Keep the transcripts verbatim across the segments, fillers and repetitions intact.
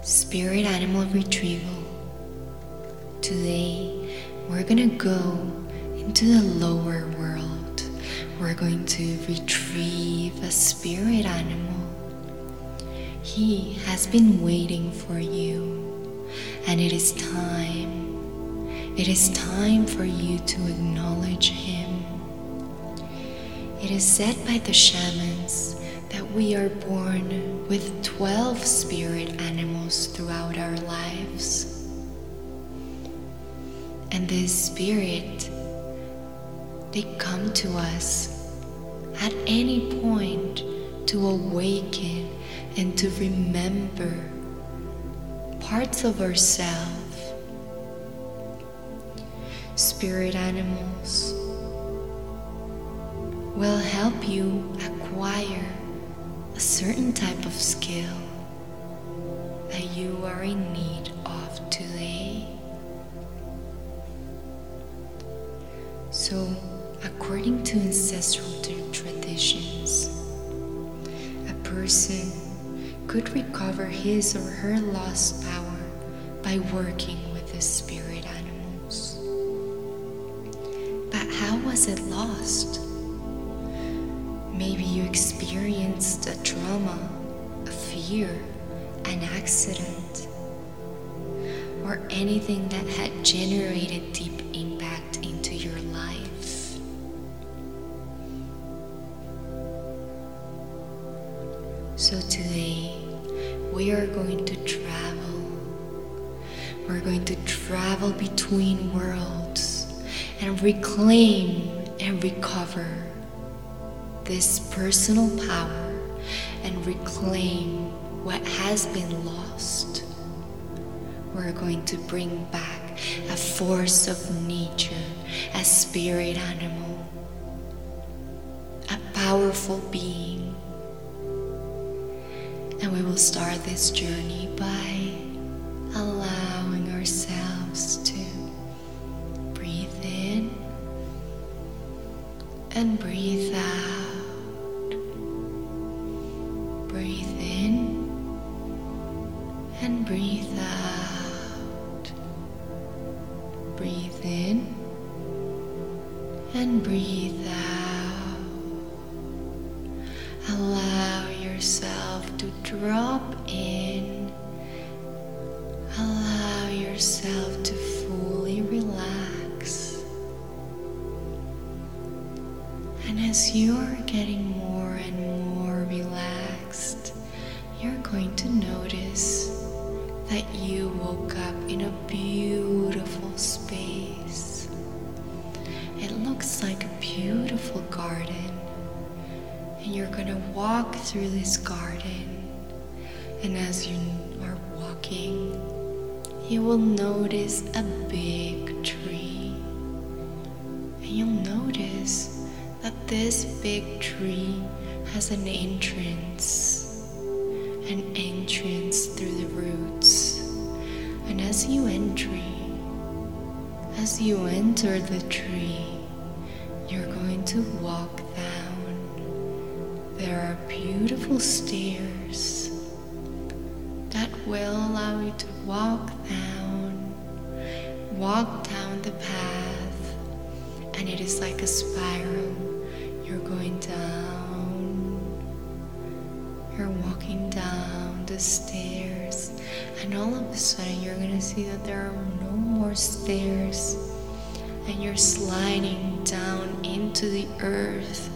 Spirit Animal Retrieval. Today, we're gonna go into the lower world. We're going to retrieve a spirit animal. He has been waiting for you, and it is time. It is time for you to acknowledge him. It is said by the shamans that we are born with twelve spirit animals throughout our lives. And this spirit, they come to us at any point to awaken and to remember parts of ourselves. Spirit animals will help you acquire a certain type of skill that you are in need of today. So, according to ancestral traditions, a person could recover his or her lost power by working with the spirit animals. But how was it lost? Maybe you experienced a trauma, a fear, an accident, or anything that had generated deep impact into your life. So today, we are going to travel. We're going to travel between worlds and reclaim and recover this personal power and reclaim what has been lost. We're going to bring back a force of nature, a spirit animal, a powerful being. And we will start this journey by allowing ourselves to breathe in and breathe out. Breathe in and breathe out. Breathe in and breathe out. Allow yourself to drop in. Allow yourself to fully relax. And as you're getting more and more relaxed, you're going to notice that you woke up in a beautiful space. It looks like a beautiful garden, and you're gonna walk through this garden, and as you are walking, you will notice a big tree, and you'll notice that this big tree has an entrance, an entrance through the roots. And as you enter, as you enter the tree, you're going to walk down. There are beautiful stairs that will allow you to walk down, walk down the path, and it is like a spiral. You're going down, you're walking down the stairs, and all of a sudden you're going to see that there are no more stairs, and you're sliding down into the earth,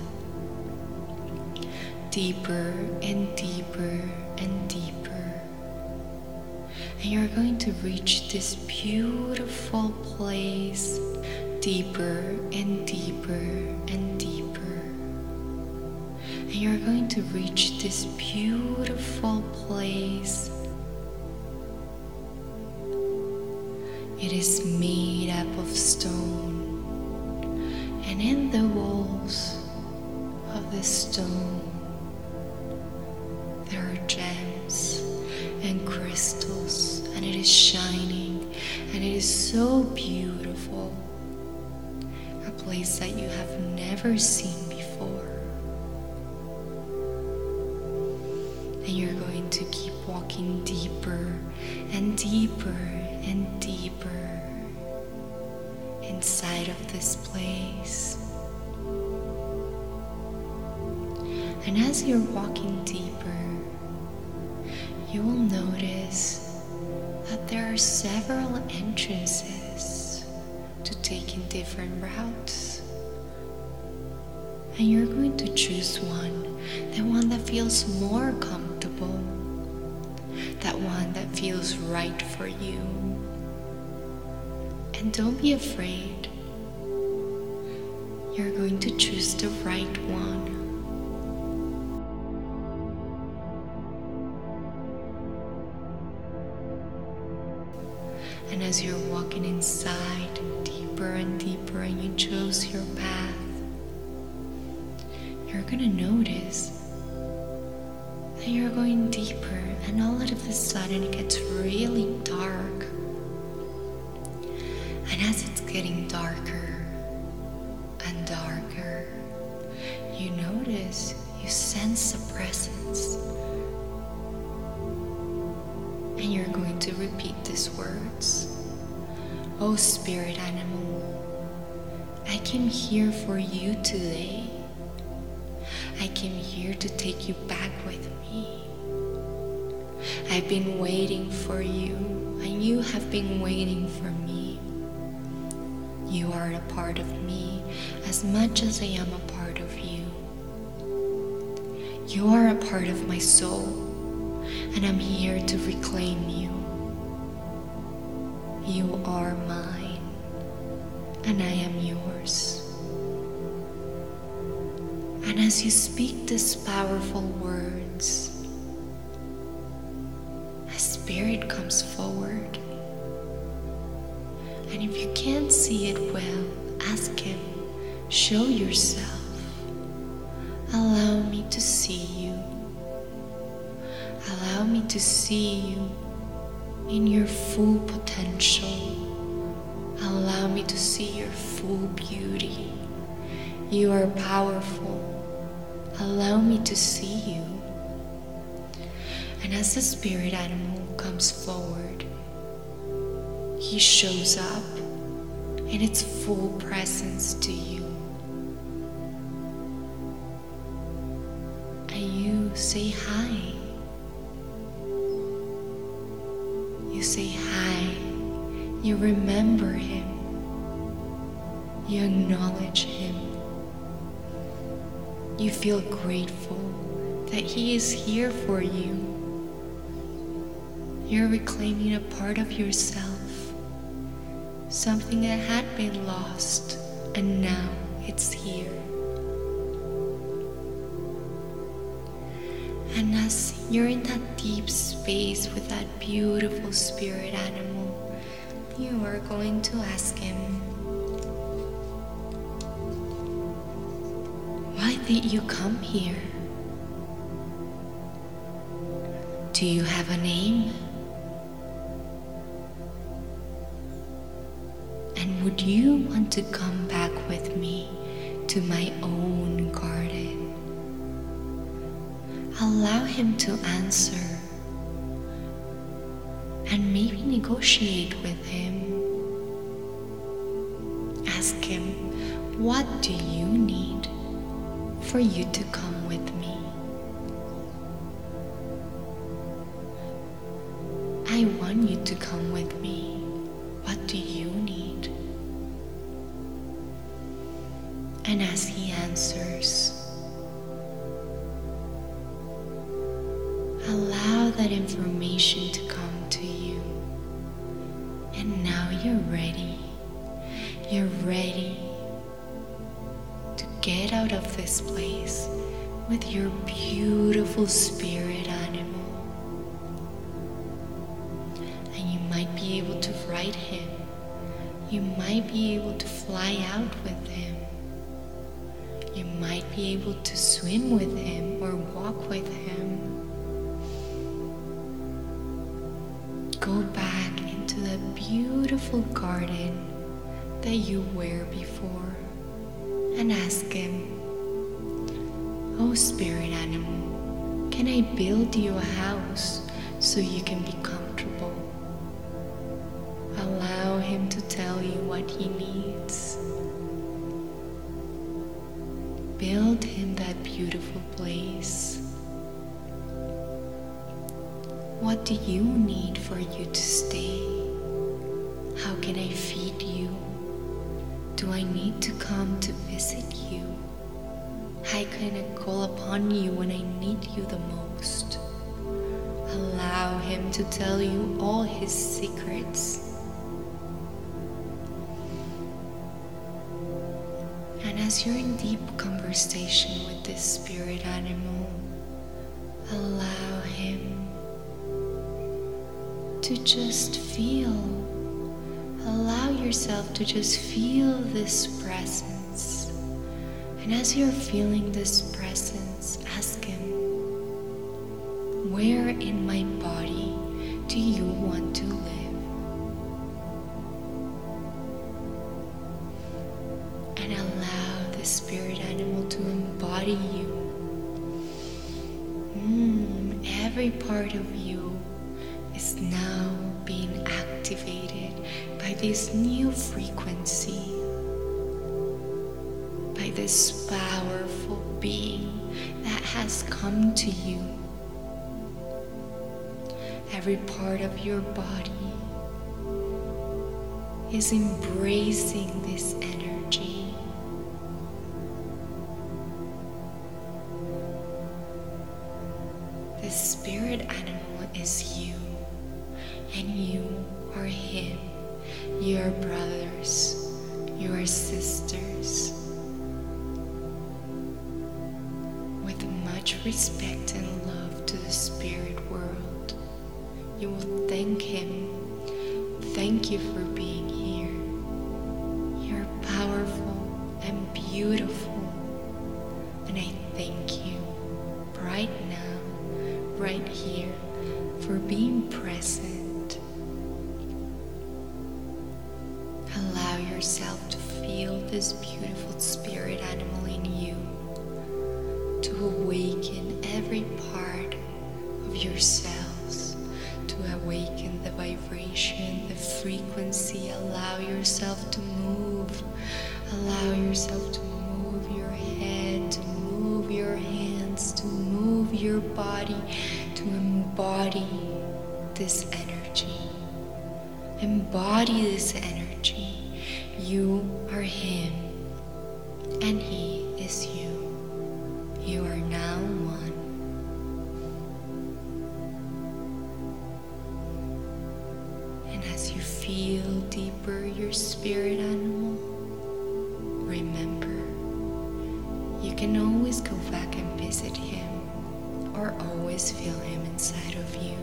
deeper and deeper and deeper, and you're going to reach this beautiful place, deeper and deeper and deeper. And you're going to reach this beautiful place. It is made up of stone, and in the walls of the stone there are gems and crystals, and it is shining, and it is so beautiful. A place that you have never seen before. And you're going to keep walking deeper and deeper and deeper inside of this place. And as you're walking deeper, you will notice that there are several entrances to take in different routes. And you're going to choose one, the one that feels more comfortable, that one that feels right for you. And don't be afraid. You're going to choose the right one. And as you're walking inside deeper and deeper and you chose your path, you're gonna notice that you're going deeper, and all of a sudden it gets really dark. And as it's getting darker and darker, you notice, you sense a presence. And you're going to repeat these words. Oh, spirit animal, I came here for you today. I came here to take you back with me. I've been waiting for you, and you have been waiting for me. You are a part of me as much as I am a part of you. You are a part of my soul, and I'm here to reclaim you. You are mine, and I am yours. And as you speak these powerful words, a spirit comes forward. And if you can't see it well, ask him, show yourself. Allow me to see you. Allow me to see you in your full potential. Allow me to see your full beauty. You are powerful. Allow me to see you. And as the spirit animal comes forward, he shows up in its full presence to you. And you say hi. You say hi. You remember him. You acknowledge him. You feel grateful that he is here for you. You're reclaiming a part of yourself, something that had been lost, and now it's here. And as you're in that deep space with that beautiful spirit animal, you are going to ask him, why did you come here? Do you have a name? And would you want to come back with me to my own garden? Allow him to answer and maybe negotiate with him. Ask him, what do you need for you to come with me? I want you to come with me. What do you need? And as he answers, allow that information to come to you. And now you're ready. You're ready to get out of this place with your beautiful spirit animal. And you might be able to ride him. You might be able to fly out with him. You might be able to swim with him or walk with him. Go back into the beautiful garden that you were before and ask him, oh spirit animal, can I build you a house so you can be comfortable. Allow him to tell you what he needs. Build him that beautiful place. What do you need for you to stay? How can I feed you? Do I need to come to visit you? How can I call upon you when I need you the most? Allow him to tell you all his secrets. And as you're in deep conversation with this spirit animal, allow him to just feel. Allow yourself to just feel this presence. And as you're feeling this presence, ask him, where in my body do you want to live? And allow the spirit animal to embody you. Mm, every part of you is now being activated by this new frequency, by this powerful being that has come to you. Every part of your body is embracing this energy. The spirit animal is you, and you are him. You are brothers, you are sisters. With much respect and love to the spirit world, you will thank him. Thank you for being here. You're powerful and beautiful. And I thank you right now, right here, for being present. Allow yourself to feel this beautiful spirit animal in you, to awaken every part of your cells, to awaken the vibration, the frequency. Allow yourself to move. Allow yourself to move your head, to move your hands, to move your body, to embody this energy. Embody this energy. You are him, and he is you. You are now one. And as you feel deeper your spirit animal, remember, you can always go back and visit him, or always feel him inside of you.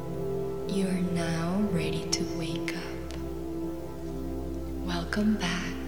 You are now ready to wake up. Welcome back